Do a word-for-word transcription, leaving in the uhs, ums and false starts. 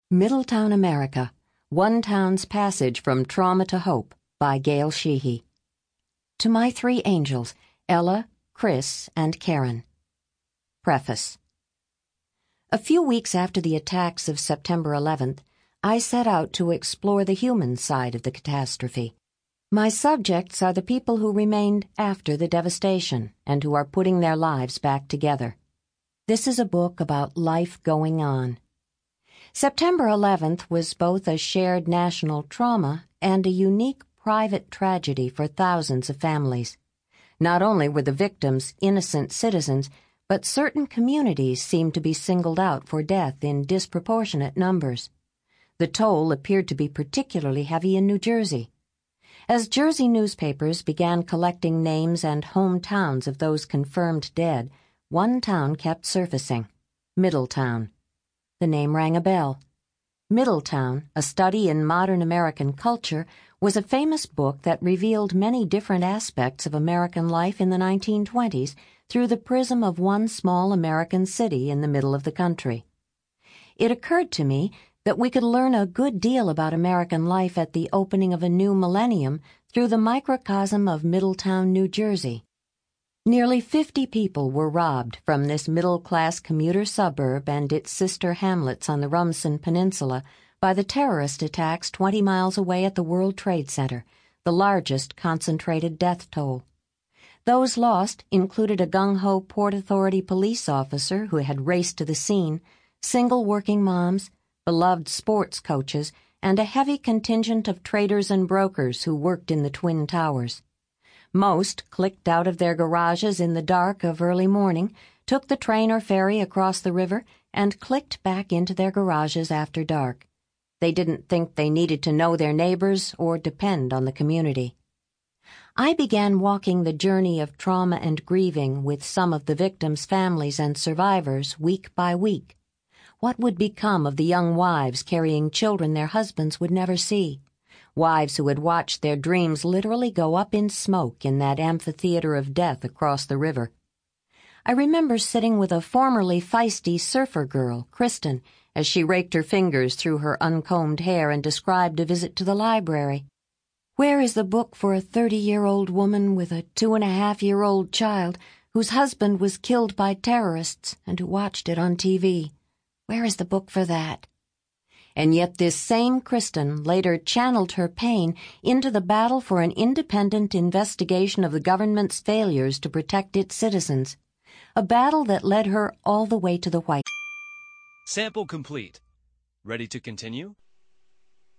Middletown, America, One Town's Passage from Trauma to Hope by Gail Sheehy. To my three angels, Ella, Chris, and Karen. Preface. A few weeks after the attacks of September eleventh, I set out to explore the human side of the catastrophe. My subjects are the people who remained after the devastation and who are putting their lives back together. This is a book about life going on. September eleventh was both a shared national trauma and a unique private tragedy for thousands of families. Not only were the victims innocent citizens, but certain communities seemed to be singled out for death in disproportionate numbers. The toll appeared to be particularly heavy in New Jersey. As Jersey newspapers began collecting names and hometowns of those confirmed dead, one town kept surfacing: Middletown. The name rang a bell. Middletown, A Study in Modern American Culture, was a famous book that revealed many different aspects of American life in the nineteen twenties through the prism of one small American city in the middle of the country. It occurred to me that we could learn a good deal about American life at the opening of a new millennium through the microcosm of Middletown, New Jersey. Nearly fifty people were robbed from this middle-class commuter suburb and its sister hamlets on the Rumson Peninsula by the terrorist attacks twenty miles away at the World Trade Center, the largest concentrated death toll. Those lost included a gung-ho Port Authority police officer who had raced to the scene, single working moms, beloved sports coaches, and a heavy contingent of traders and brokers who worked in the Twin Towers. Most clicked out of their garages in the dark of early morning, took the train or ferry across the river, and clicked back into their garages after dark. They didn't think they needed to know their neighbors or depend on the community. I began walking the journey of trauma and grieving with some of the victims' families and survivors week by week. What would become of the young wives carrying children their husbands would never see? Wives who had watched their dreams literally go up in smoke in that amphitheater of death across the river. I remember sitting with a formerly feisty surfer girl, Kristen, as she raked her fingers through her uncombed hair and described a visit to the library. Where is the book for a thirty-year-old woman with a two-and-a-half-year-old child whose husband was killed by terrorists and who watched it on T V? Where is the book for that? And yet this same Kristen later channeled her pain into the battle for an independent investigation of the government's failures to protect its citizens, a battle that led her all the way to the White House. Sample complete. Ready to continue?